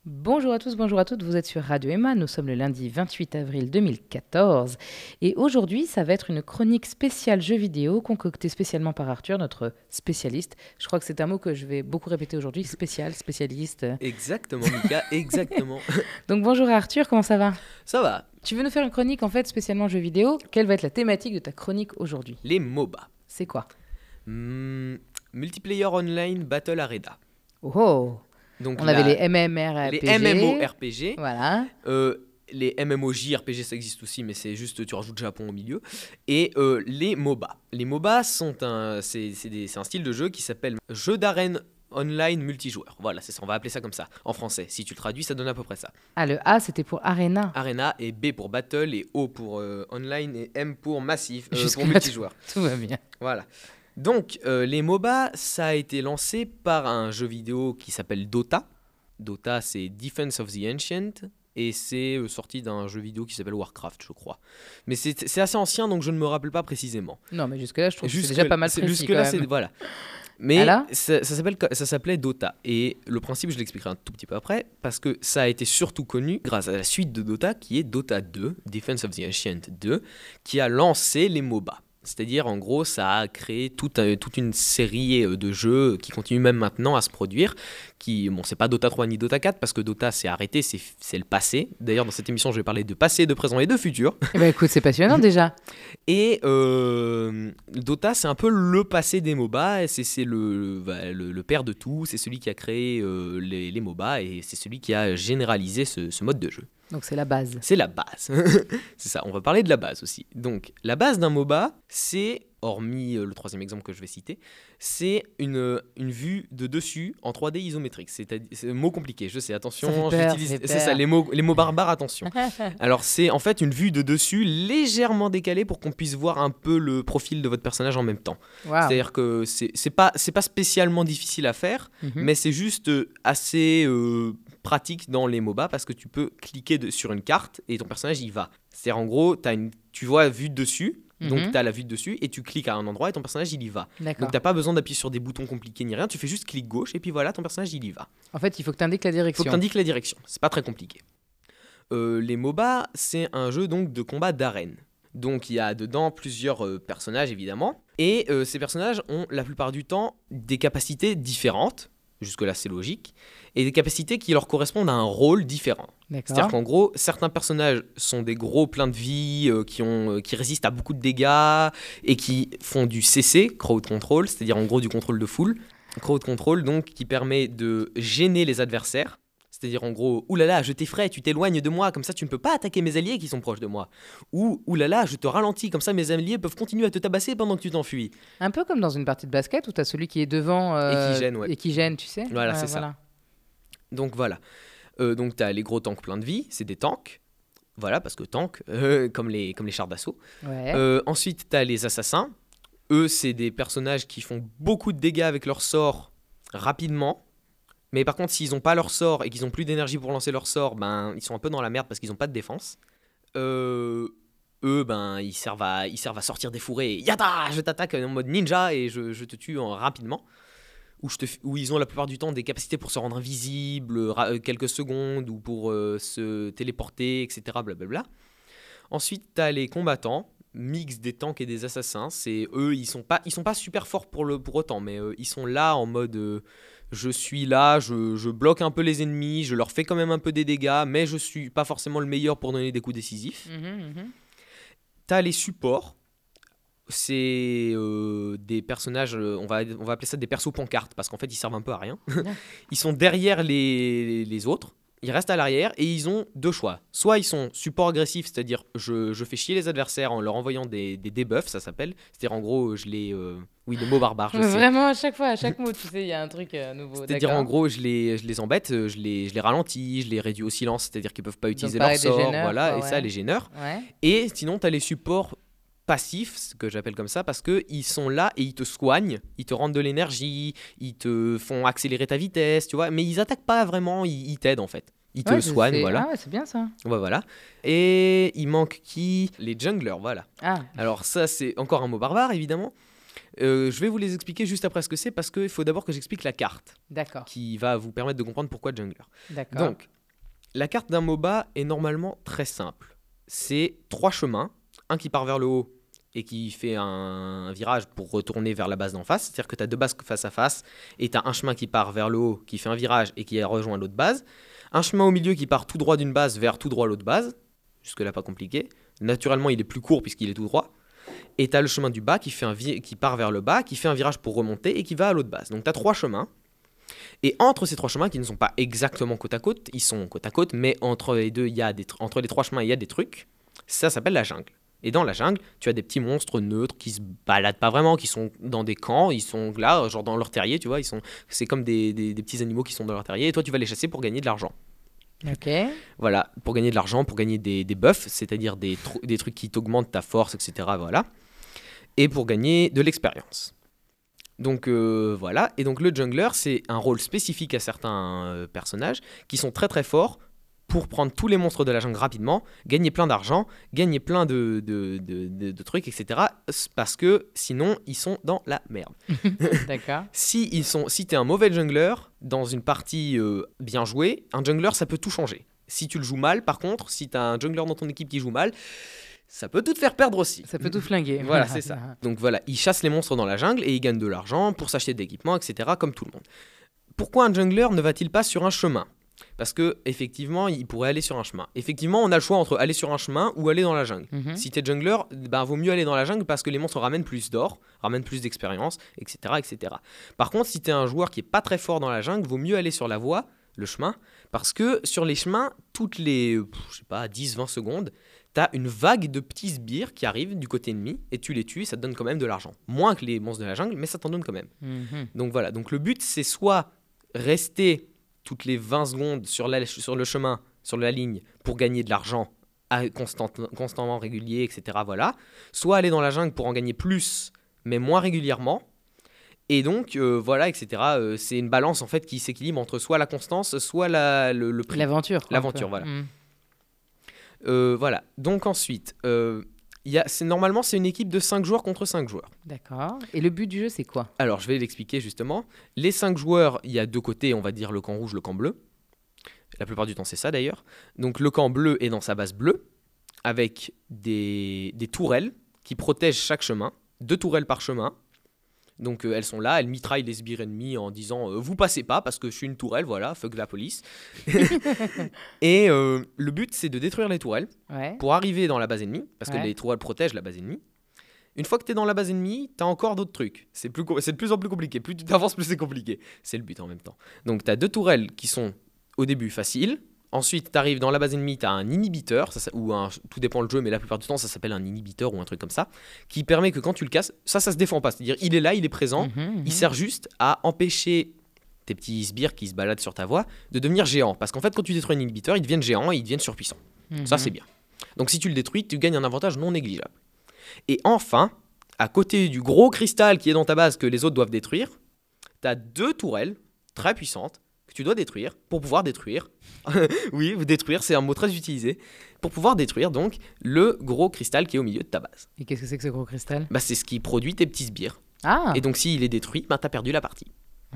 Bonjour à tous, bonjour à toutes, vous êtes sur Radio Emma, nous sommes le lundi 28 avril 2014 et aujourd'hui ça va être une chronique spéciale jeux vidéo concoctée spécialement par Arthur, notre spécialiste. Je crois que c'est un mot que je vais beaucoup répéter aujourd'hui, spécialiste. Exactement, Mika, exactement. Donc bonjour Arthur, comment ça va? Ça va, Tu veux nous faire une chronique en fait spécialement jeux vidéo? Quelle va être la thématique de ta chronique aujourd'hui? les MOBA. C'est quoi? Multiplayer Online Battle Arena. Oh, oh. Donc On avait les MMORPG. les MMORPG. Voilà. Les MMOJRPG, ça existe aussi, mais c'est juste tu rajoutes Japon au milieu. Et les MOBA. Les MOBA c'est un style de jeu qui s'appelle jeu d'arène online multijoueur. Voilà, c'est ça, on va appeler ça comme ça en français. Si tu le traduis, ça donne à peu près ça. Ah, le A c'était pour Arena. Arena et B pour Battle et O pour online et M pour massif, pour Jusque-là, multijoueur. Tout va bien. Voilà. Donc, les MOBA, ça a été lancé par un jeu vidéo qui s'appelle Dota. Dota, c'est Defense of the Ancient. Et c'est sorti d'un jeu vidéo qui s'appelle Warcraft, je crois. Mais c'est assez ancien, donc je ne me rappelle pas précisément. Non, mais jusque-là, je trouve que c'est déjà pas mal précis. Jusque-là, quand même. voilà. Mais Alors ça s'appelait Dota. Et le principe, je l'expliquerai un tout petit peu après, parce que ça a été surtout connu grâce à la suite de Dota, qui est Dota 2, Defense of the Ancient 2, qui a lancé les MOBA. C'est-à-dire, en gros, ça a créé toute une série de jeux qui continuent même maintenant à se produire. C'est pas Dota 3 ni Dota 4, parce que Dota s'est arrêté, c'est le passé. D'ailleurs, dans cette émission, je vais parler de passé, de présent et de futur. Eh ben, écoute, c'est passionnant déjà. Et Dota, c'est un peu le passé des MOBA, et c'est le père de tout, c'est celui qui a créé les MOBA, et c'est celui qui a généralisé ce mode de jeu. Donc c'est la base. C'est la base. C'est ça, on va parler de la base aussi. Donc, la base d'un MOBA, c'est, hormis le troisième exemple que je vais citer, c'est une vue de dessus en 3D isométrique. C'est un mot compliqué, je sais, attention, Ça fait peur, j'utilise. ça fait C'est ça, peur. les mots barbares, attention. Alors, c'est en fait une vue de dessus légèrement décalée pour qu'on puisse voir un peu le profil de votre personnage en même temps. Wow. C'est-à-dire que c'est pas spécialement difficile à faire, Mhm. mais c'est juste assez pratique dans les MOBA parce que tu peux cliquer sur une carte et ton personnage y va. C'est-à-dire en gros, tu vois vue de dessus, donc Mhm. tu as la vue de dessus et tu cliques à un endroit et ton personnage il y va. D'accord. Donc t'as pas besoin d'appuyer sur des boutons compliqués ni rien, tu fais juste clic gauche et puis voilà, ton personnage il y va. En fait, il faut que tu indiques la Il faut direction. que tu indiques la direction, c'est pas très compliqué. Les MOBA, c'est un jeu donc de combat d'arène. Donc il y a dedans plusieurs personnages évidemment, et ces personnages ont la plupart du temps des capacités différentes, jusque-là c'est logique, et des capacités qui leur correspondent à un rôle différent. C'est-à-dire D'accord. qu'en gros, certains personnages sont des gros pleins de vie, qui résistent à beaucoup de dégâts, et qui font du CC, Crowd Control, c'est-à-dire en gros du contrôle de foule. Crowd Control donc qui permet de gêner les adversaires. C'est-à-dire en gros, oulala, je t'effraie, tu t'éloignes de moi, comme ça tu ne peux pas attaquer mes alliés qui sont proches de moi. Ou oulala, je te ralentis, comme ça mes alliés peuvent continuer à te tabasser pendant que tu t'enfuis. Un peu comme dans une partie de basket où tu as celui qui est devant Et qui gêne, ouais. et qui gêne, tu sais. Voilà, c'est ça. Donc voilà. Donc tu as les gros tanks pleins de vie, c'est des tanks. Voilà, parce que tanks, comme les chars d'assaut. Ouais. Ensuite, tu as les assassins. Eux, c'est des personnages qui font beaucoup de dégâts avec leur sort rapidement. Mais par contre, s'ils n'ont pas leur sort et qu'ils n'ont plus d'énergie pour lancer leur sort, ben, ils sont un peu dans la merde parce qu'ils n'ont pas de défense. Eux, ben, ils servent à sortir des fourrés. Yata, je t'attaque en mode ninja et je te tue rapidement. Où ils ont la plupart du temps des capacités pour se rendre invisibles, quelques secondes, ou pour se téléporter, etc. Blablabla. Ensuite, tu as les combattants, mix des tanks et des assassins. C'est eux, ils sont pas super forts pour autant, mais ils sont là en mode je suis là, je bloque un peu les ennemis, je leur fais quand même un peu des dégâts, mais je suis pas forcément le meilleur pour donner des coups décisifs. T'as les supports. C'est des personnages, on va appeler ça des persos pancartes, parce qu'en fait ils servent un peu à rien. Ils sont derrière les autres, ils restent à l'arrière et ils ont deux choix. Soit ils sont support agressif, c'est-à-dire je fais chier les adversaires en leur envoyant des debuffs, ça s'appelle. C'est-à-dire en gros, oui, le mot barbare, je sais. Vraiment, à chaque mot, tu sais, il y a un truc nouveau. C'est-à-dire d'accord. en gros, je les embête, je les ralentis, je les réduis au silence, c'est-à-dire qu'ils peuvent pas utiliser pareil, leur des sort, gêneurs, voilà, quoi, et ça ouais. les gêneurs. Ouais. Et sinon, tu as les supports passifs, ce que j'appelle comme ça, parce qu'ils sont là et ils te soignent, ils te rendent de l'énergie, ils te font accélérer ta vitesse, tu vois, mais ils attaquent pas vraiment, ils t'aident en fait. Ils te Ouais, soignent, voilà. Ah ouais, c'est bien ça. Ouais, voilà. Et il manque qui? Les junglers, voilà. Ah, Alors ça, c'est encore un mot barbare, évidemment. Je vais vous les expliquer juste après ce que c'est, parce qu'il faut d'abord que j'explique la carte, d'accord. qui va vous permettre de comprendre pourquoi jungler. D'accord. Donc, La carte d'un MOBA est normalement très simple. C'est 3 chemins, un qui part vers le haut et qui fait un virage pour retourner vers la base d'en face. C'est-à-dire que tu as 2 bases face à face et tu as un chemin qui part vers le haut, qui fait un virage et qui rejoint l'autre base. Un chemin au milieu qui part tout droit d'une base vers tout droit l'autre base. Jusque-là, pas compliqué. Naturellement, il est plus court puisqu'il est tout droit. Et tu as le chemin du bas qui part vers le bas, qui fait un virage pour remonter et qui va à l'autre base. Donc tu as 3 chemins. Et entre ces 3 chemins, qui ne sont pas exactement côte à côte, ils sont côte à côte, mais entre les 3 chemins, il y a des trucs. Ça s'appelle la jungle. Et dans la jungle, tu as des petits monstres neutres qui se baladent pas vraiment, qui sont dans des camps, ils sont là, genre dans leur terrier, tu vois, c'est comme des petits animaux qui sont dans leur terrier, et toi tu vas les chasser pour gagner de l'argent. Ok. Voilà, pour gagner de l'argent, pour gagner des buffs, c'est-à-dire des trucs qui t'augmentent ta force, etc. Voilà. Et pour gagner de l'expérience. Donc voilà, et donc le jungler, c'est un rôle spécifique à certains personnages qui sont très très forts pour prendre tous les monstres de la jungle rapidement, gagner plein d'argent, gagner plein de trucs, etc. Parce que sinon, ils sont dans la merde. D'accord. Si t'es un mauvais jungler, dans une partie bien jouée, un jungler, ça peut tout changer. Si tu le joues mal, par contre, si t'as un jungler dans ton équipe qui joue mal, ça peut tout te faire perdre aussi. Ça peut tout flinguer. Voilà, c'est ça. Donc voilà, il chasse les monstres dans la jungle et il gagne de l'argent pour s'acheter de l'équipement, etc., comme tout le monde. Pourquoi un jungler ne va-t-il pas sur un chemin ? Parce que effectivement, il pourrait aller sur un chemin. Effectivement, on a le choix entre aller sur un chemin ou aller dans la jungle. Si t'es jungler, vaut mieux aller dans la jungle parce que les monstres ramènent plus d'or, ramènent plus d'expérience, etc., etc. Par contre, si t'es un joueur qui est pas très fort dans la jungle, vaut mieux aller sur la voie, le chemin, parce que sur les chemins, toutes les 10-20 secondes, t'as une vague de petits sbires qui arrivent du côté ennemi et tu les tues et ça te donne quand même de l'argent. Moins que les monstres de la jungle, mais ça t'en donne quand même. Donc voilà, donc le but c'est soit rester toutes les 20 secondes sur le chemin, sur la ligne, pour gagner de l'argent constamment régulier, etc. Voilà. Soit aller dans la jungle pour en gagner plus, mais moins régulièrement. Et donc, voilà, etc. C'est une balance, en fait, qui s'équilibre entre soit la constance, soit le prix. L'aventure. L'aventure, voilà. Voilà. Donc ensuite, normalement, c'est une équipe de 5 joueurs contre 5 joueurs. D'accord. Et le but du jeu, c'est quoi ? Alors, je vais l'expliquer justement. Les 5 joueurs, il y a 2 côtés, on va dire le camp rouge, le camp bleu. La plupart du temps, c'est ça d'ailleurs. Donc, le camp bleu est dans sa base bleue, avec des tourelles qui protègent chaque chemin. 2 tourelles par chemin. Donc, elles sont là, elles mitraillent les sbires ennemis en disant vous passez pas parce que je suis une tourelle, voilà, fuck la police. Et le but, c'est de détruire les tourelles pour arriver dans la base ennemie, parce que les tourelles protègent la base ennemie. Une fois que tu es dans la base ennemie, tu as encore d'autres trucs. C'est de plus en plus compliqué. Plus tu t'avances, plus c'est compliqué. C'est le but en même temps. Donc, tu as 2 tourelles qui sont au début faciles. Ensuite, tu arrives dans la base ennemie, tu as un inhibiteur, tout dépend le jeu, mais la plupart du temps, ça s'appelle un inhibiteur ou un truc comme ça, qui permet que quand tu le casses, ça se défend pas. C'est-à-dire, il est là, il est présent, il sert juste à empêcher tes petits sbires qui se baladent sur ta voie de devenir géants. Parce qu'en fait, quand tu détruis un inhibiteur, ils deviennent géants et ils deviennent surpuissants. Ça, c'est bien. Donc, si tu le détruis, tu gagnes un avantage non négligeable. Et enfin, à côté du gros cristal qui est dans ta base que les autres doivent détruire, tu as 2 tourelles très puissantes que tu dois détruire pour pouvoir détruire. Oui, détruire, c'est un mot très utilisé. Pour pouvoir détruire donc le gros cristal qui est au milieu de ta base. Et qu'est-ce que c'est que ce gros cristal ? C'est ce qui produit tes petits sbires. Ah. Et donc s'il est détruit, t'as perdu la partie.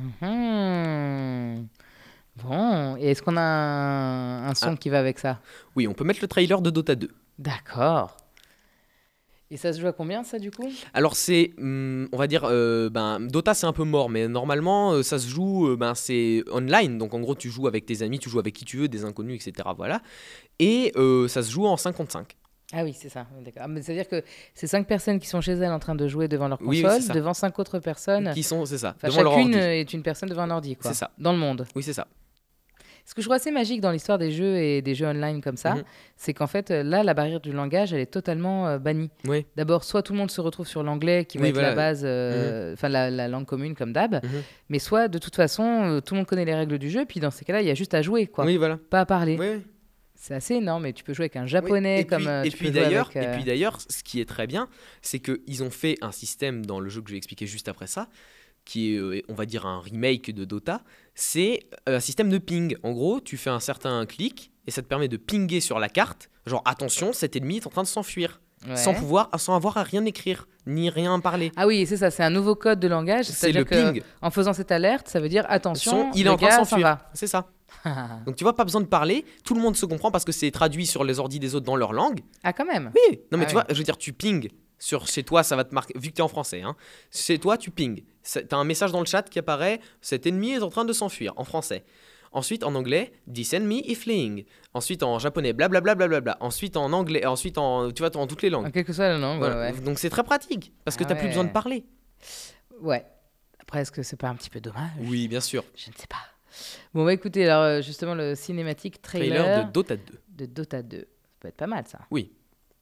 Bon, et est-ce qu'on a un son qui va avec ça ? Oui, on peut mettre le trailer de Dota 2. D'accord. Et ça se joue à combien, ça, du coup ? Alors, c'est, on va dire, Dota, c'est un peu mort, mais normalement, ça se joue, c'est online. Donc, en gros, tu joues avec tes amis, tu joues avec qui tu veux, des inconnus, etc. Voilà. Et ça se joue en 5 contre 5. Ah oui, c'est ça. D'accord. Mais c'est-à-dire que c'est 5 personnes qui sont chez elles en train de jouer devant leur console, oui, devant 5 autres personnes. Qui sont, c'est ça. Devant chacune est une personne devant un ordi, quoi. C'est ça. Dans le monde. Oui, c'est ça. Ce que je trouve assez magique dans l'histoire des jeux et des jeux online comme ça, c'est qu'en fait, là, la barrière du langage, elle est totalement bannie. Oui. D'abord, soit tout le monde se retrouve sur l'anglais, qui va être la base, la langue commune comme d'hab, mais soit, de toute façon, tout le monde connaît les règles du jeu, puis dans ces cas-là, il y a juste à jouer, quoi. Oui, voilà. Pas à parler. Oui. C'est assez énorme, et tu peux jouer avec un japonais Et puis d'ailleurs, ce qui est très bien, c'est qu'ils ont fait un système dans le jeu que je vais expliquer juste après ça, qui est, on va dire, un remake de Dota, c'est un système de ping. En gros, tu fais un certain clic et ça te permet de pinguer sur la carte, genre attention, cet ennemi est en train de s'enfuir, sans avoir à rien écrire, ni rien parler. Ah oui, c'est ça, c'est un nouveau code de langage. C'est le ping. En faisant cette alerte, ça veut dire attention, il est en train de s'enfuir. Va. C'est ça. Donc tu vois, pas besoin de parler, tout le monde se comprend parce que c'est traduit sur les ordi des autres dans leur langue. Ah, quand même. Oui, non mais Ah tu ouais. vois, je veux dire, tu ping chez toi, ça va te marquer, vu que tu es en français, hein. Chez toi, tu ping. Tu as un message dans le chat qui apparaît, cet ennemi est en train de s'enfuir, en français. Ensuite, en anglais, this enemy is fleeing. Ensuite, en japonais, blablabla. Ensuite, en anglais, ensuite, tu vois, en toutes les En langues. quelque soit la langue, Voilà. ouais. Donc c'est très pratique, parce que Ah tu n'as plus besoin de ouais. parler. Ouais. Après, est-ce que c'est pas un petit peu dommage? Oui, bien sûr. Je ne sais pas. Bon, bah écoutez, alors justement, le cinématique Trailer de Dota 2. de Dota 2. Ça peut être pas mal, ça. Oui.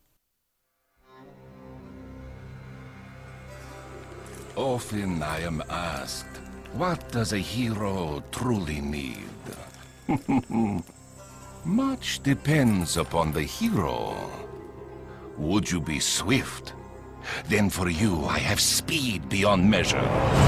Often I am asked, what does a hero truly need? Much depends upon the hero. Would you be swift? Then for you I have speed beyond measure.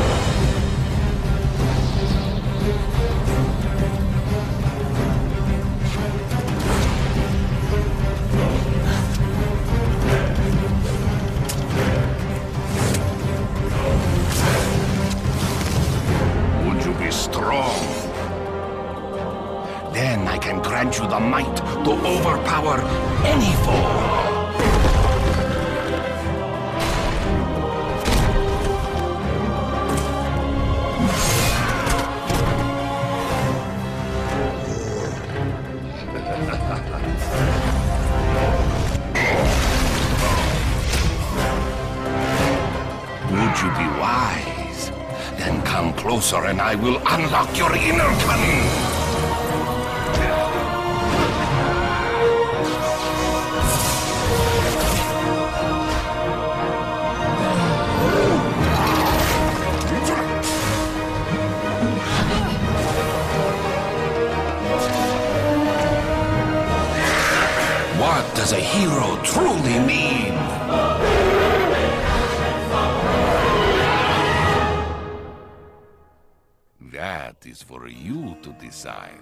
Would you be strong? Then I can grant you the might to overpower any foe. Would you be wise? Then come closer and I will unlock your inner cunning. What does a hero truly mean? That is for you to decide.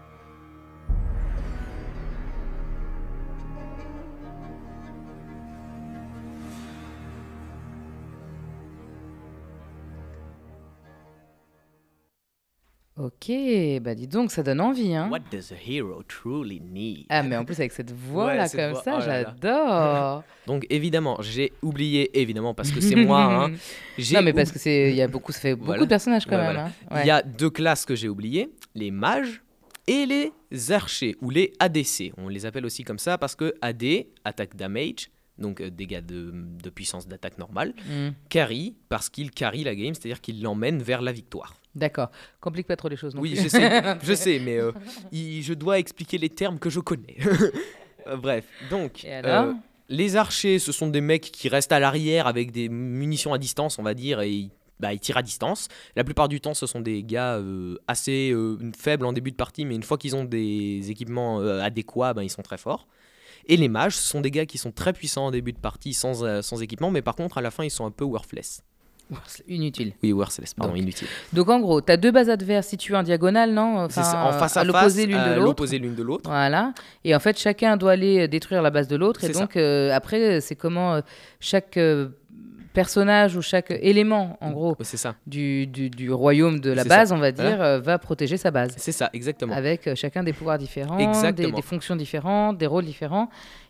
Ok, bah dis donc, ça donne envie, hein. What does a hero truly need? Ah, mais en plus, avec cette voix-là, Ouais, cette comme voix, ça, oh là là. j'adore. Donc évidemment, j'ai oublié, évidemment, parce que c'est moi, hein. J'ai Non, mais parce que ça fait beaucoup Voilà. de personnages quand Ouais, même. voilà. Hein. Ouais. Il y a deux classes que j'ai oubliées, les mages et les archers, ou les ADC. On les appelle aussi comme ça parce que AD, attaque damage, donc dégâts de puissance d'attaque normale, Hmm, carry, parce qu'il carry la game, c'est-à-dire qu'il l'emmène vers la victoire. D'accord. Complique pas trop les choses non Oui, plus. je sais, mais je dois expliquer les termes que je connais. Bref, donc, Et alors les archers, ce sont des mecs qui restent à l'arrière avec des munitions à distance, on va dire, et ils tirent à distance. La plupart du temps, ce sont des gars assez faibles en début de partie, mais une fois qu'ils ont des équipements adéquats, ils sont très forts. Et les mages, ce sont des gars qui sont très puissants en début de partie sans équipement, mais par contre, à la fin, ils sont un peu worthless. C'est inutile. Oui, worthless, pardon, Donc, inutile. Donc en gros, tu as deux bases adverses situées en diagonale, non? C'est ça, en face à l'opposé face, l'une de à l'autre. l'opposé l'une de l'autre. Voilà. Et en fait, chacun doit aller détruire la base de l'autre. Et C'est donc, après, c'est comment chaque personnage ou chaque élément, en gros, C'est ça, du royaume de la C'est base, ça. on va dire, va protéger sa base. c'est ça, exactement. Avec chacun des pouvoirs différents, Exactement. des fonctions différentes, des rôles différents.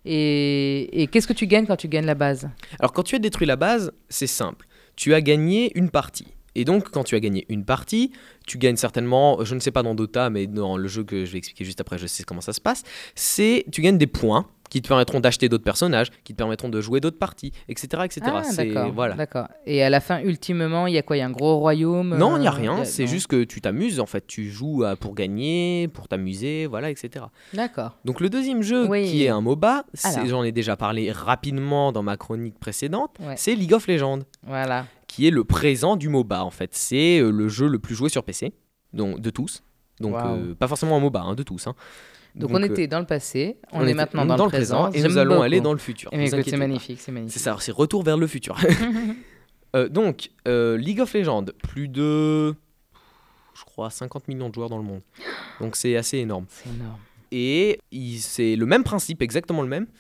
Et qu'est-ce que tu gagnes quand tu gagnes la base? Alors quand tu as détruit la base, c'est simple. Tu as gagné une partie. Et donc quand tu as gagné une partie, tu gagnes certainement, je ne sais pas dans Dota, mais dans le jeu que je vais expliquer juste après, je sais comment ça se passe, tu gagnes des points qui te permettront d'acheter d'autres personnages, qui te permettront de jouer d'autres parties, etc. etc. Ah, d'accord. Voilà. D'accord. Et à la fin, ultimement, il y a quoi? Il y a un gros royaume? Non, il n'y a rien, c'est non. juste que tu t'amuses en fait. Tu joues pour gagner, pour t'amuser, voilà, etc. D'accord. Donc le deuxième jeu Oui. qui est un MOBA, Alors. j'en ai déjà parlé rapidement dans ma chronique précédente, Ouais. c'est League of Legends, Voilà. qui est le présent du MOBA en fait. C'est le jeu le plus joué sur PC, donc de tous. Donc Waouh. pas forcément un MOBA, hein, de tous. Hein. Donc on était dans le passé, on est était maintenant dans le présent. et J'aime nous allons beaucoup. aller dans le futur. Eh bien, vous écoute, inquiétez c'est pas. magnifique, c'est magnifique. C'est ça, c'est retour vers le futur. Donc League of Legends, plus de, je crois, 50 millions de joueurs dans le monde. Donc c'est assez énorme. C'est énorme. Et c'est le même principe, exactement le même.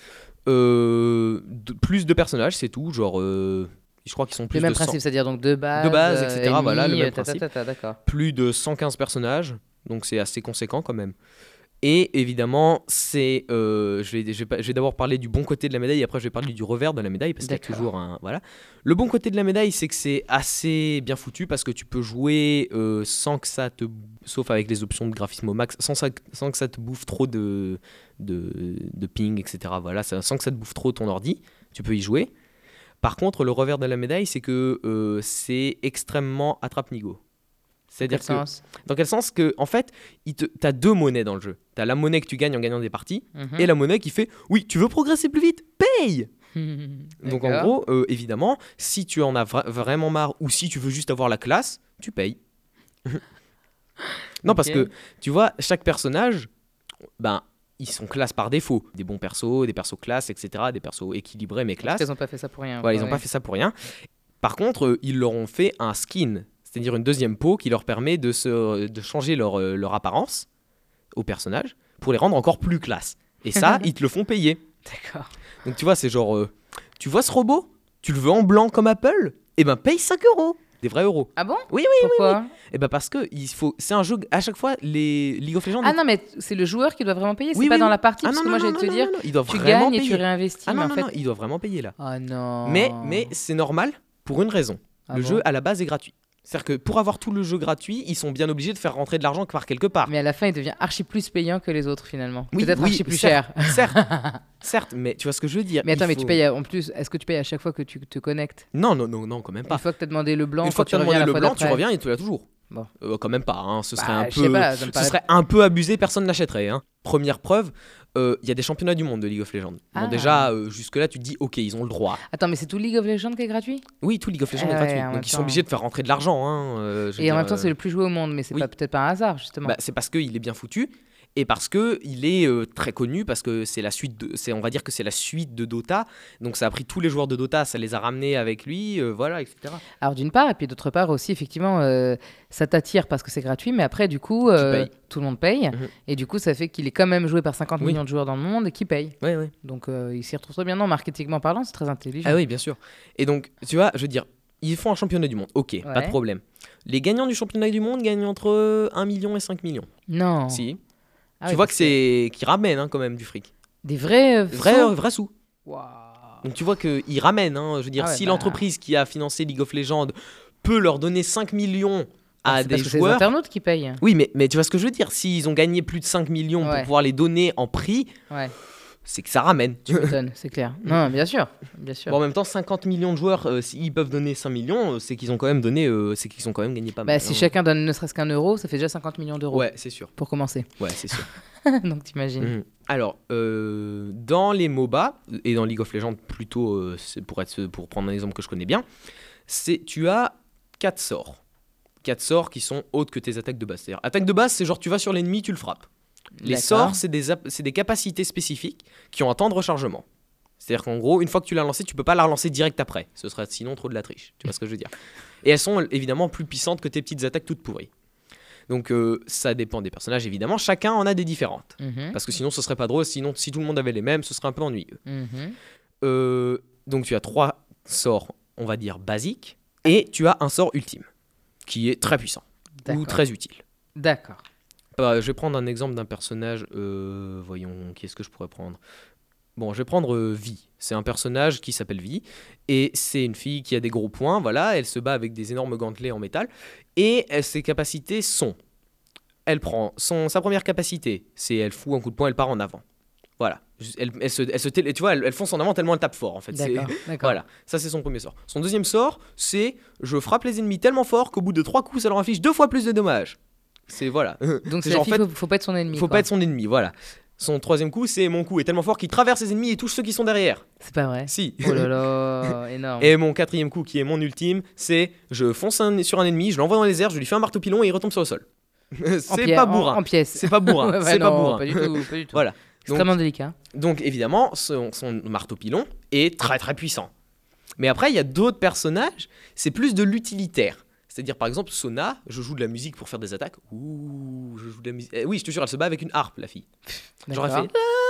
Plus de personnages, c'est tout. Genre, je crois qu'ils sont plus Le même de 100 principe, c'est-à-dire donc deux bases, Deux bases, etc., ennemis, voilà, le même ta, ta, principe. ta, ta, d'accord. plus de 115 personnages. donc c'est assez conséquent quand même. Et évidemment, je vais d'abord parler du bon côté de la médaille, et après je vais parler du revers de la médaille, parce qu'il y a toujours un... Voilà. Le bon côté de la médaille, c'est que c'est assez bien foutu, parce que tu peux jouer sans que ça te... Sauf avec les options de graphisme au max, sans que ça te bouffe trop de ping, etc. Voilà, sans que ça te bouffe trop ton ordi, tu peux y jouer. Par contre, le revers de la médaille, c'est que c'est extrêmement attrape-nigo. C'est-à-dire dans quel sens que, en fait, t'as deux monnaies dans le jeu. T'as la monnaie que tu gagnes en gagnant des parties, et la monnaie qui fait « Oui, tu veux progresser plus vite, paye !» Donc en gros, évidemment, si tu en as vraiment marre, ou si tu veux juste avoir la classe, tu payes. Non, parce que, tu vois, chaque personnage, ben, ils sont classe par défaut. Des bons persos, des persos classes, etc. Des persos équilibrés, mais classes. Ils n'ont pas fait ça pour rien. Voilà, ils n'ont pas fait ça pour rien. Par contre, ils leur ont fait un skin, c'est-à-dire une deuxième peau qui leur permet de changer leur apparence aux personnages pour les rendre encore plus classe. Et ça, ils te le font payer. D'accord. Donc tu vois, c'est genre, tu vois ce robot ? Tu le veux en blanc comme Apple ? Eh ben paye 5 €. Des vrais euros. Ah bon ? Oui. Pourquoi ? Et ben parce que c'est un jeu, à chaque fois, les League of Legends... Ah non, mais c'est le joueur qui doit vraiment payer, c'est pas dans la partie, parce que moi j'allais te dire, tu gagnes et tu réinvestis. Ah non, mais en fait... non, il doit vraiment payer là. Ah non. Mais c'est normal pour une raison. Le jeu à la base est gratuit. C'est-à-dire que pour avoir tout le jeu gratuit, ils sont bien obligés de faire rentrer de l'argent par quelque part. Mais à la fin, il devient archi plus payant que les autres finalement. Oui, peut-être archi plus cher. Certes, mais tu vois ce que je veux dire. Mais attends, mais tu payes en plus, est-ce que tu payes à chaque fois que tu te connectes ? Non, quand même pas. Une fois que tu as demandé le blanc, une fois que tu as demandé le blanc, tu reviens et tu l'as toujours. Bon. Quand même pas, hein. Ce serait serait un peu abusé, personne n'achèterait. Hein. Première preuve, il y a des championnats du monde de League of Legends. Bon, déjà, jusque-là, tu te dis, ok, ils ont le droit. Attends, mais c'est tout League of Legends qui est gratuit ? Oui, tout League of Legends est gratuit. Donc ils sont obligés de faire rentrer de l'argent. Hein, et en même temps, c'est le plus joué au monde, mais c'est peut-être pas un hasard, justement. Bah, c'est parce qu'il est bien foutu. Et parce que il est très connu, parce que c'est la suite on va dire que c'est la suite de Dota, donc ça a pris tous les joueurs de Dota, ça les a ramenés avec lui, voilà, etc. Alors d'une part, et puis d'autre part aussi, effectivement, ça t'attire parce que c'est gratuit, mais après, du coup, tout le monde paye, et du coup, ça fait qu'il est quand même joué par 50 millions de joueurs dans le monde et qui paye. Oui. Donc il s'y retrouve très bien, non, marketingment parlant, c'est très intelligent. Ah oui, bien sûr. Et donc, tu vois, je veux dire, ils font un championnat du monde, ok, pas de problème. Les gagnants du championnat du monde gagnent entre 1 million et 5 millions. Non. Si. Tu vois que c'est qui ramène quand même du fric. Des vrais sous. Wow. Donc tu vois qu'ils ramènent. Je veux dire, si l'entreprise qui a financé League of Legends peut leur donner 5 millions à des joueurs... C'est les internautes qui payent. Oui, mais tu vois ce que je veux dire. S'ils ont gagné plus de 5 millions pour pouvoir les donner en prix... c'est que ça ramène. Tu m'étonnes, c'est clair. Non, bien sûr. Bon, en même temps, 50 millions de joueurs, s'ils peuvent donner 5 millions, c'est qu'ils ont quand même gagné pas mal. Si chacun donne ne serait-ce qu'un euro, ça fait déjà 50 millions d'euros. Ouais, c'est sûr. Pour commencer. Ouais, c'est sûr. Donc t'imagines. Alors, dans les MOBA, et dans League of Legends plutôt, pour prendre un exemple que je connais bien, tu as 4 sorts. 4 sorts qui sont autres que tes attaques de base. C'est-à-dire, attaque de base, c'est genre tu vas sur l'ennemi, tu le frappes. Les sorts, c'est des capacités spécifiques qui ont un temps de rechargement. C'est-à-dire qu'en gros, une fois que tu l'as lancé, tu peux pas la relancer direct après. Ce serait sinon trop de la triche. Tu vois ce que je veux dire ? Et elles sont évidemment plus puissantes que tes petites attaques toutes pourries. Donc ça dépend des personnages, évidemment. Chacun en a des différentes. Parce que sinon, ce serait pas drôle. Sinon, si tout le monde avait les mêmes, ce serait un peu ennuyeux. Donc tu as 3 sorts, on va dire, basiques. Et tu as un sort ultime, qui est très puissant. Ou très utile. D'accord. Je vais prendre un exemple d'un personnage. Voyons, qui est-ce que je pourrais prendre ? Bon, je vais prendre Vi. C'est un personnage qui s'appelle Vi. Et c'est une fille qui a des gros poings. Voilà, elle se bat avec des énormes gantelets en métal. Et ses capacités sont... Elle prend sa première capacité. C'est elle fout un coup de poing, elle part en avant. Voilà. Tu vois, elle fonce en avant tellement elle tape fort, en fait. D'accord. Voilà, ça c'est son premier sort. Son deuxième sort, c'est... Je frappe les ennemis tellement fort qu'au bout de 3 coups, ça leur affiche 2 fois plus de dommages. C'est voilà. Donc c'est en fait, faut pas être son ennemi. Faut pas être son ennemi, voilà. Son troisième coup, c'est mon coup est tellement fort qu'il traverse ses ennemis et touche ceux qui sont derrière. C'est pas vrai. Si. Oh là là, énorme. Et mon quatrième coup, qui est mon ultime, c'est je fonce sur un ennemi, je l'envoie dans les airs, je lui fais un marteau pilon et il retombe sur le sol. C'est pas bourrin. En pièces. C'est pas bourrin. Ouais, c'est pas bourrin. Pas du tout. Voilà. Extrêmement délicat. Donc évidemment, son marteau pilon est très très puissant. Mais après, il y a d'autres personnages, c'est plus de l'utilitaire. C'est-à-dire, par exemple, Sona, je joue de la musique pour faire des attaques. Ouh, je joue de la musique. Oui, je te jure, elle se bat avec une harpe, la fille. J'aurais fait...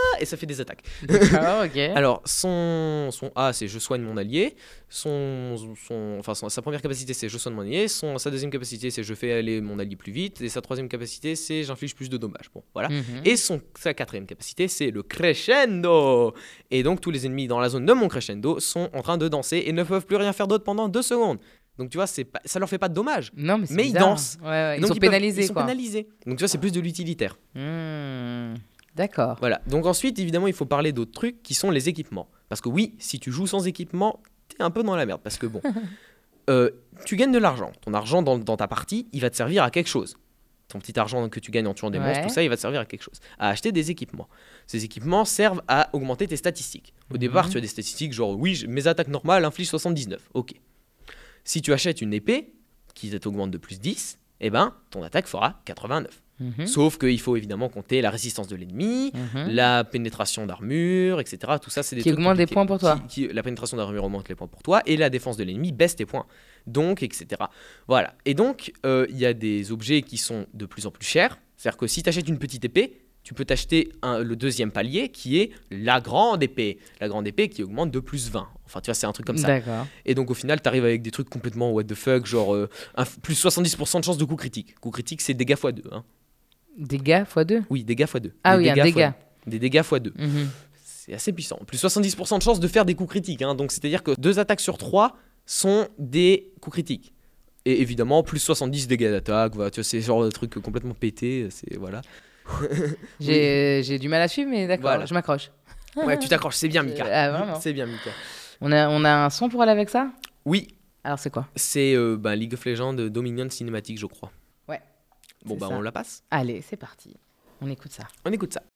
et ça fait des attaques. D'accord, ok. Alors, son A, c'est je soigne mon allié. Sa première capacité, c'est je soigne mon allié. Sa deuxième capacité, c'est je fais aller mon allié plus vite. Et sa troisième capacité, c'est j'inflige plus de dommages. Bon, voilà. Mhm. Et sa quatrième capacité, c'est le crescendo. Et donc, tous les ennemis dans la zone de mon crescendo sont en train de danser et ne peuvent plus rien faire d'autre pendant 2 secondes. Donc, tu vois, ça leur fait pas de dommages. Non, mais c'est Mais ils bizarre. dansent. Ouais, ouais. Et Ils donc, sont peuvent- pénalisés, Ils sont quoi. pénalisés. Donc, tu vois, c'est plus de l'utilitaire. D'accord. Voilà. Donc, ensuite, évidemment, il faut parler d'autres trucs qui sont les équipements. Parce que oui, si tu joues sans équipement, t'es un peu dans la merde. Parce que bon, tu gagnes de l'argent. Ton argent dans ta partie, il va te servir à quelque chose. Ton petit argent que tu gagnes en tuant des monstres, Ouais. tout ça, il va te servir à quelque chose. À acheter des équipements. Ces équipements servent à augmenter tes statistiques. Au départ, tu as des statistiques genre, oui, mes attaques normales infligent 79. Ok. Si tu achètes une épée qui t'augmente de plus 10, eh ben, ton attaque fera 89. Mhm. Sauf qu'il faut évidemment compter la résistance de l'ennemi, Mhm. la pénétration d'armure, etc. Tout ça, c'est des Qui trucs augmente des compliqués. points pour toi. La pénétration d'armure augmente les points pour toi et la défense de l'ennemi baisse tes points. Donc, etc. Voilà. Et donc, il y a des objets qui sont de plus en plus chers. C'est-à-dire que si tu achètes une petite épée, tu peux t'acheter le deuxième palier qui est la grande épée. La grande épée qui augmente de plus 20. Enfin, tu vois, c'est un truc comme ça. D'accord. Et donc, au final, tu arrives avec des trucs complètement what the fuck, genre plus 70% de chance de coup critique. Coup critique, c'est dégâts x2. Hein. Dégâts x2. Oui, dégâts x2. Ah Des oui, un dégâts dégât. Des dégâts x2. Mhm. C'est assez puissant. Plus 70% de chance de faire des coups critiques. Hein. Donc, c'est-à-dire que 2 attaques sur 3 sont des coups critiques. Et évidemment, plus 70 dégâts d'attaque. Voilà, tu vois, c'est genre de truc complètement pété. C'est, voilà. J'ai du mal à suivre, mais d'accord, Voilà. je m'accroche. Ouais, tu t'accroches. C'est bien, Mika. Ah, vraiment. C'est bien, Mika. On a un son pour aller avec ça? Oui, Alors, c'est quoi? c'est League of Legends Dominion Cinématique, je crois. Ouais. Bon, C'est bah, ça. on la passe. Allez, c'est parti. On écoute ça. On écoute ça.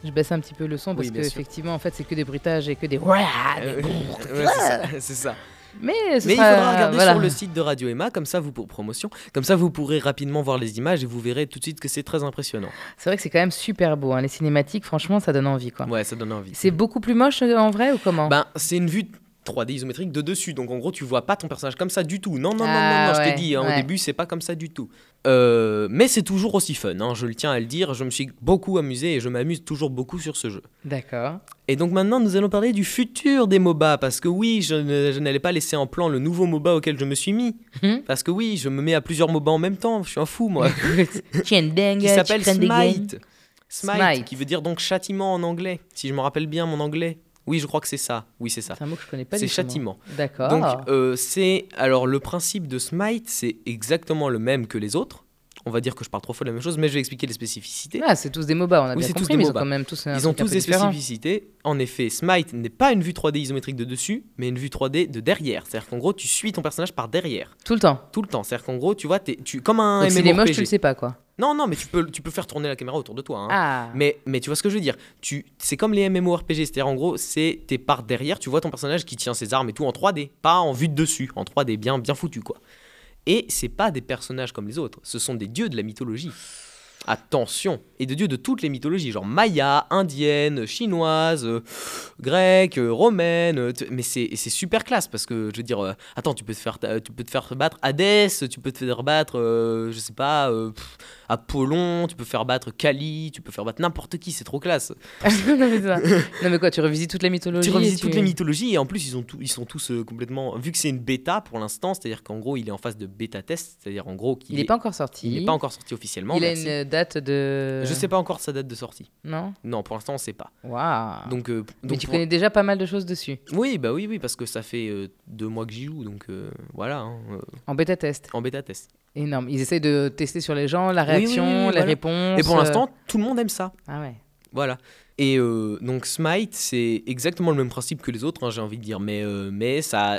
Je baisse un petit peu le son parce Oui, que bien sûr. effectivement, en fait, c'est que des bruitages et que des. Ouais, c'est ça. Mais Mais il sera- faudra regarder voilà. sur le site de Radio Emma, comme ça, pour promotion. Comme ça, vous pourrez rapidement voir les images et vous verrez tout de suite que c'est très impressionnant. C'est vrai que c'est quand même super beau. Hein. Les cinématiques, franchement, ça donne envie, quoi. Ouais, ça donne envie. C'est beaucoup plus moche en vrai ou comment? Ben, c'est une vue 3D isométrique de dessus, donc en gros tu vois pas ton personnage comme ça du tout. Non, Ah, je ouais, t'ai dit, hein, ouais. au début c'est pas comme ça du tout. Mais c'est toujours aussi fun, hein, je le tiens à le dire, je me suis beaucoup amusé et je m'amuse toujours beaucoup sur ce jeu. D'accord. Et donc maintenant nous allons parler du futur des MOBA, parce que oui, je n'allais pas laisser en plan le nouveau MOBA auquel je me suis mis. Parce que oui, je me mets à plusieurs MOBA en même temps, je suis un fou moi. Tu es une dingue, Qui tu s'appelle crains des games. Smite. Smite. Qui veut dire donc châtiment en anglais, si je me rappelle bien mon anglais. Oui, je crois que c'est ça. Oui, c'est ça. C'est un mot que je connais pas C'est du tout. châtiment. D'accord. Donc, alors le principe de Smite, c'est exactement le même que les autres. On va dire que je parle trop fois de la même chose, mais je vais expliquer les spécificités. Ah, c'est tous des MOBA, on a Oui, bien c'est tous compris, des mais ils ont MOBA. quand même tous un Ils ont truc un tous peu des différent. spécificités. En effet, Smite n'est pas une vue 3D isométrique de dessus, mais une vue 3D de derrière. C'est-à-dire qu'en gros, tu suis ton personnage par derrière, Tout le temps. tout le temps. C'est-à-dire qu'en gros, tu vois, comme un Donc s'il est moche, MMORPG. tu le sais pas, quoi. Non, mais tu peux faire tourner la caméra autour de toi. Hein. Ah. Mais tu vois ce que je veux dire. C'est comme les MMORPG, c'est-à-dire en gros, t'es par derrière, tu vois ton personnage qui tient ses armes et tout en 3D, pas en vue de dessus, en 3D, bien foutu quoi. Et c'est pas des personnages comme les autres, ce sont des dieux de la mythologie. Attention, et de dieux de toutes les mythologies, genre maya, indienne, chinoise, grecque, romaine, mais c'est super classe parce que je veux dire, attends, tu peux te faire battre Hadès, tu peux te faire battre, je sais pas, Apollon, tu peux faire battre Kali, tu peux faire battre n'importe qui, c'est trop classe. Non mais quoi, tu revisites toute la mythologie. Tu revisites toutes les mythologies et en plus ils sont tous complètement, vu que c'est une bêta pour l'instant, c'est-à-dire qu'en gros il est en phase de bêta test, c'est-à-dire en gros Il n'est pas encore sorti. il n'est pas encore sorti officiellement. Il a merci. une date de. Je sais pas encore sa date de sortie. Non. Non, pour l'instant on sait pas. Waouh. Donc Mais tu connais déjà pas mal de choses dessus. Oui, parce que ça fait 2 mois que j'y joue, donc voilà, hein, En bêta test. en bêta test. Énorme. Ils essayent de tester sur les gens, la Oui, oui, réaction, oui, les voilà. réponses. Et pour l'instant, tout le monde aime ça. Ah ouais. Voilà. Et donc Smite, c'est exactement le même principe que les autres, hein, j'ai envie de dire. Mais ça,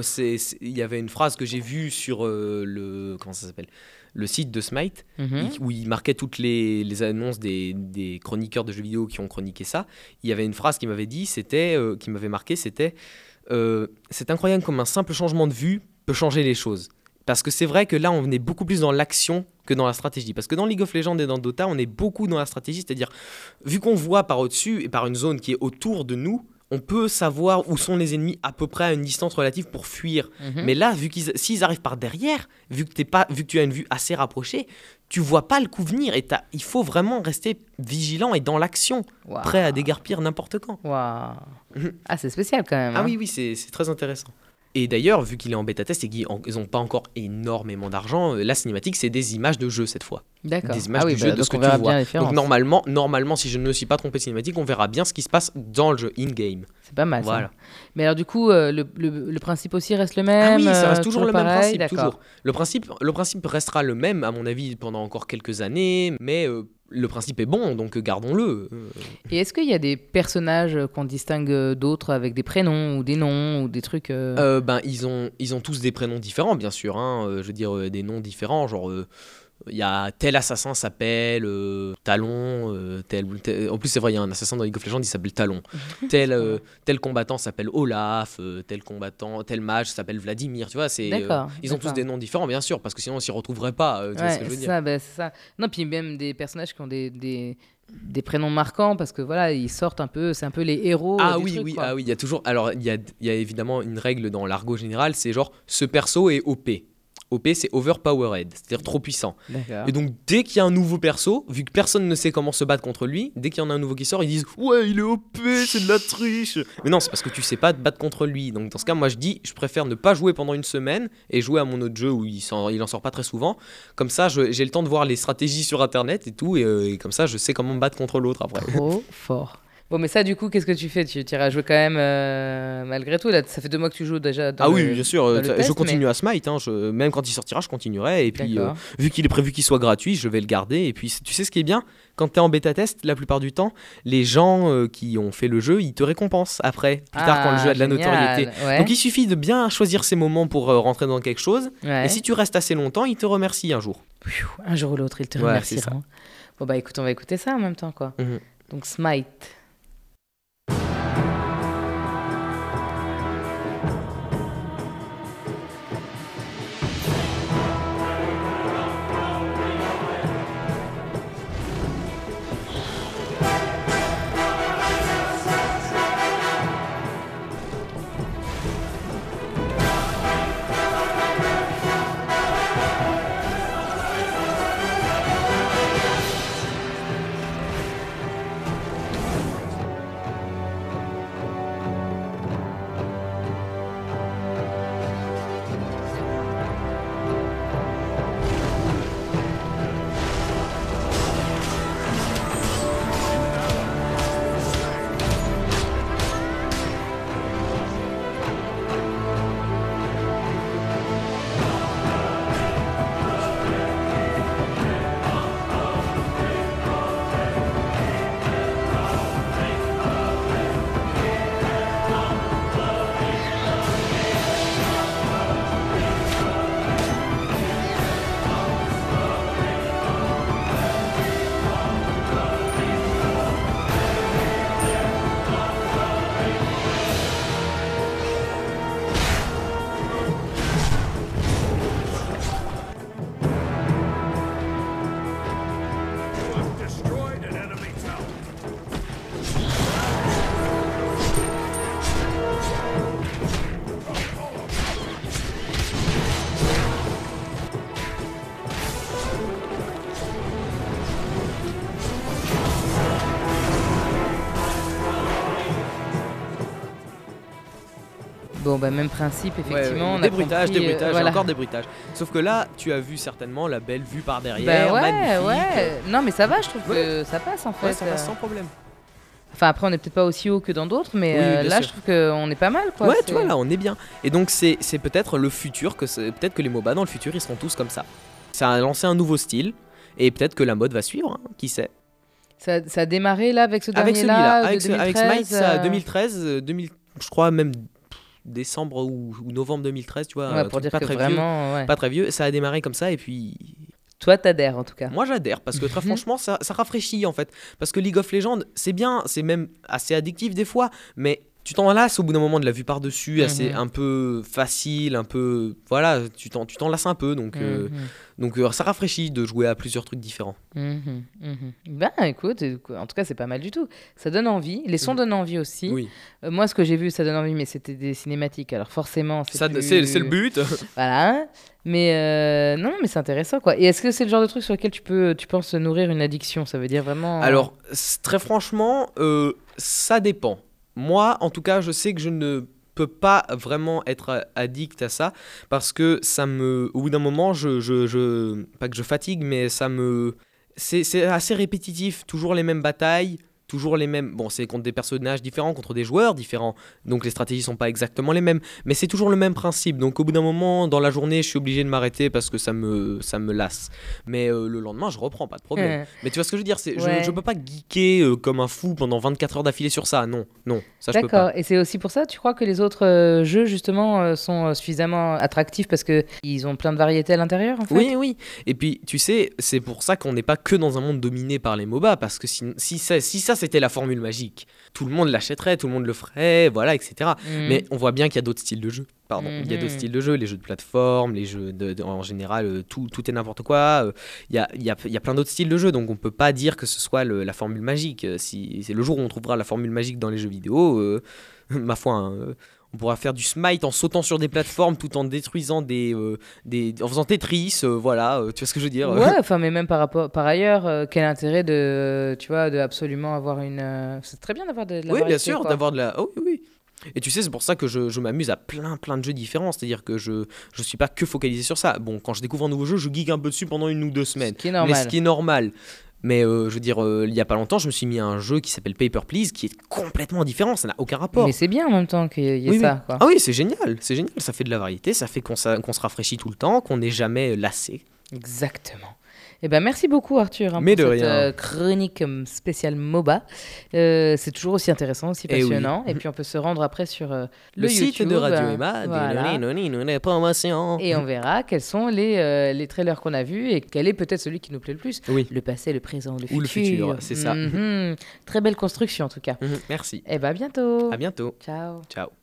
il y avait une phrase que j'ai vue sur comment ça s'appelle, le site de Smite, où il marquait toutes les annonces des chroniqueurs de jeux vidéo qui ont chroniqué ça. Il y avait une phrase qui m'avait dit, qui m'avait marqué, c'était c'est incroyable comme un simple changement de vue peut changer les choses. Parce que c'est vrai que là, on est beaucoup plus dans l'action que dans la stratégie. Parce que dans League of Legends et dans Dota, on est beaucoup dans la stratégie. C'est-à-dire, vu qu'on voit par au-dessus et par une zone qui est autour de nous, on peut savoir où sont les ennemis à peu près à une distance relative pour fuir. Mais là, s'ils arrivent par derrière, vu que tu as une vue assez rapprochée, tu vois pas le coup venir. Et il faut vraiment rester vigilant et dans l'action, Wow. prêt à déguerpir n'importe quand. Waouh. Ah, c'est spécial quand même. Ah hein. oui, c'est très intéressant. Et d'ailleurs, vu qu'il est en bêta test et qu'ils n'ont pas encore énormément d'argent, la cinématique, c'est des images de jeu cette fois. D'accord. Des images ah oui, du jeu, de donc ce que on tu verra vois. bien la différence. Donc normalement, si je ne me suis pas trompé de cinématique, on verra bien ce qui se passe dans le jeu in-game. C'est pas mal Voilà. ça. Mais alors du coup, le principe aussi reste le même. Ah oui, ça reste toujours le même pareil, principe, d'accord. toujours. Le principe restera le même, à mon avis, pendant encore quelques années, mais le principe est bon, donc gardons-le. Et est-ce qu'il y a des personnages qu'on distingue d'autres avec des prénoms ou des noms ou des trucs Ils ont tous des prénoms différents, bien sûr. Hein, je veux dire, des noms différents, genre... Il y a tel assassin s'appelle Talon, en plus c'est vrai, il y a un assassin dans League of Legends, il s'appelle Talon. Tel combattant s'appelle Olaf, tel mage s'appelle Vladimir, tu vois, ils ont tous des noms différents, bien sûr, parce que sinon on s'y retrouverait pas, tu vois ce que je veux dire. C'est ça. Non, puis même des personnages qui ont des prénoms marquants, parce que voilà, ils sortent un peu, c'est un peu les héros du truc, quoi. Il y a toujours, alors il y a évidemment une règle dans l'argot général, c'est genre, ce perso est OP. OP, c'est overpowered, c'est-à-dire trop puissant. D'accord. Et donc, dès qu'il y a un nouveau perso, vu que personne ne sait comment se battre contre lui, dès qu'il y en a un nouveau qui sort, ils disent « Ouais, il est OP, c'est de la triche !» Mais non, c'est parce que tu sais pas te battre contre lui. Donc, dans ce cas, moi, je préfère ne pas jouer pendant une semaine et jouer à mon autre jeu où il en sort pas très souvent. Comme ça, j'ai le temps de voir les stratégies sur Internet et tout, et comme ça, je sais comment me battre contre l'autre après. Trop fort. Bon, mais ça, du coup, qu'est-ce que tu fais? Tu iras jouer quand même malgré tout. Là, ça fait 2 mois que tu joues déjà dans Oui, bien sûr. dans le test, je continue mais- à Smite. Hein, même quand il sortira, je continuerai. Et puis, D'accord. vu qu'il est prévu qu'il soit gratuit, je vais le garder. Et puis, tu sais ce qui est bien? Quand tu es en bêta test, la plupart du temps, les gens qui ont fait le jeu, ils te récompensent après, plus tard, quand le jeu a de la génial. notoriété. Ouais. Donc, il suffit de bien choisir ces moments pour rentrer dans quelque chose. Ouais. Et si tu restes assez longtemps, ils te remercient un jour. Un jour ou l'autre, ils te Ouais, remercieront. Bon, bah écoute, on va écouter ça en même temps, quoi. Mhm. Donc Smite. Bon, bah, même principe, effectivement. Ouais, on a débruitage, compris, débruitage, voilà. encore débruitage. Sauf que là, tu as vu certainement la belle vue par Bah derrière, ouais, magnifique. ouais. Non, mais ça va, je trouve que ça passe en fait. Ouais, ça passe sans problème. Enfin, après, on n'est peut-être pas aussi haut que dans d'autres, mais Oui, bien là, sûr. je trouve qu'on est pas mal, quoi. Ouais, C'est- tu vois, là, on est bien. Et donc, c'est peut-être le futur, peut-être que les MOBA dans le futur, ils seront tous comme ça. Ça a lancé un nouveau style, et peut-être que la mode va suivre, hein, qui sait. Ça a démarré là avec ce Avec dernier-là, celui-là, de avec 2013, Smite, ça, 2013, je crois même décembre ou novembre 2013, tu vois, Ouais, un pour truc dire pas que très vraiment, ouais. vieux, pas très vieux. Ça a démarré comme ça, et puis Toi, t'adhères en tout cas. moi j'adhère parce que très franchement, ça rafraîchit en fait. Parce que League of Legends, c'est bien, c'est même assez addictif des fois, mais tu t'en lasses au bout d'un moment de la vue par-dessus, assez un peu facile, un peu. Voilà, tu t'en lasses un peu, donc ça rafraîchit de jouer à plusieurs trucs différents. Ben écoute, en tout cas, c'est pas mal du tout. Ça donne envie. Les sons donnent envie aussi. Oui, Moi, ce que j'ai vu, ça donne envie, mais c'était des cinématiques. Alors forcément, c'est ça, plus- c'est le but. Voilà. Mais non, mais c'est intéressant, quoi. Et est-ce que c'est le genre de truc sur lequel tu penses nourrir une addiction? Ça veut dire vraiment. Alors, très franchement, ça dépend. Moi, en tout cas, je sais que je ne peux pas vraiment être addict à ça parce que ça me, au bout d'un moment, pas que je fatigue, mais c'est assez répétitif. Toujours les mêmes batailles, toujours les mêmes. Bon, c'est contre des personnages différents, contre des joueurs différents, donc les stratégies sont pas exactement les mêmes, mais c'est toujours le même principe. Donc, au bout d'un moment, dans la journée, je suis obligé de m'arrêter parce que ça me lasse. Mais le lendemain, je reprends, pas de problème. Mais tu vois ce que je veux dire, Ouais. je peux pas geeker comme un fou pendant 24 heures d'affilée sur ça. Non, ça je peux D'accord. pas. Et c'est aussi pour ça, tu crois que les autres jeux, justement, sont suffisamment attractifs parce qu'ils ont plein de variétés à l'intérieur, en fait? Oui. Et puis, tu sais, c'est pour ça qu'on n'est pas que dans un monde dominé par les MOBA, parce que si ça c'était la formule magique, tout le monde l'achèterait, tout le monde le ferait, voilà, etc. Mais on voit bien qu'il y a d'autres styles de jeux. Il y a d'autres styles de jeux, les jeux de plateforme, les jeux en général, tout est n'importe quoi. Il y a plein d'autres styles de jeux, donc on peut pas dire que ce soit la formule magique. Si c'est le jour où on trouvera la formule magique dans les jeux vidéo, ma foi, hein, on pourra faire du Smite en sautant sur des plateformes tout en détruisant en faisant Tetris, voilà, tu vois ce que je veux dire? Ouais, enfin, mais même par ailleurs, quel intérêt tu vois, de absolument avoir une. C'est très bien d'avoir de la Oui, variété, bien sûr, quoi. d'avoir de la. Oh, oui. Et tu sais, c'est pour ça que je m'amuse à plein de jeux différents. C'est-à-dire que je suis pas que focalisé sur ça. Bon, quand je découvre un nouveau jeu, je geek un peu dessus pendant 1 ou 2 semaines. Ce qui est normal. Mais ce qui est normal. Mais je veux dire, il y a pas longtemps, je me suis mis à un jeu qui s'appelle Paper Please, qui est complètement différent. Ça n'a aucun rapport. Mais c'est bien en même temps qu'il y ait Oui, ça, quoi. Ah oui, c'est génial. C'est génial. Ça fait de la variété. Ça fait qu'on se rafraîchit tout le temps, qu'on n'est jamais lassé. Exactement. Eh ben, merci beaucoup Arthur Mais pour de cette rien. chronique spéciale MOBA. C'est toujours aussi intéressant, aussi Eh oui. passionnant. Et puis on peut se rendre après sur Le site YouTube, de Radio Emma, voilà. des promotions. Et on verra quels sont les trailers qu'on a vus et quel est peut-être celui qui nous plaît le plus. Oui. Le passé, le présent, le futur. Ou le futur, c'est ça. Mhm. Très belle construction en tout cas. Merci. Eh ben, à bientôt. À bientôt. Ciao. Ciao.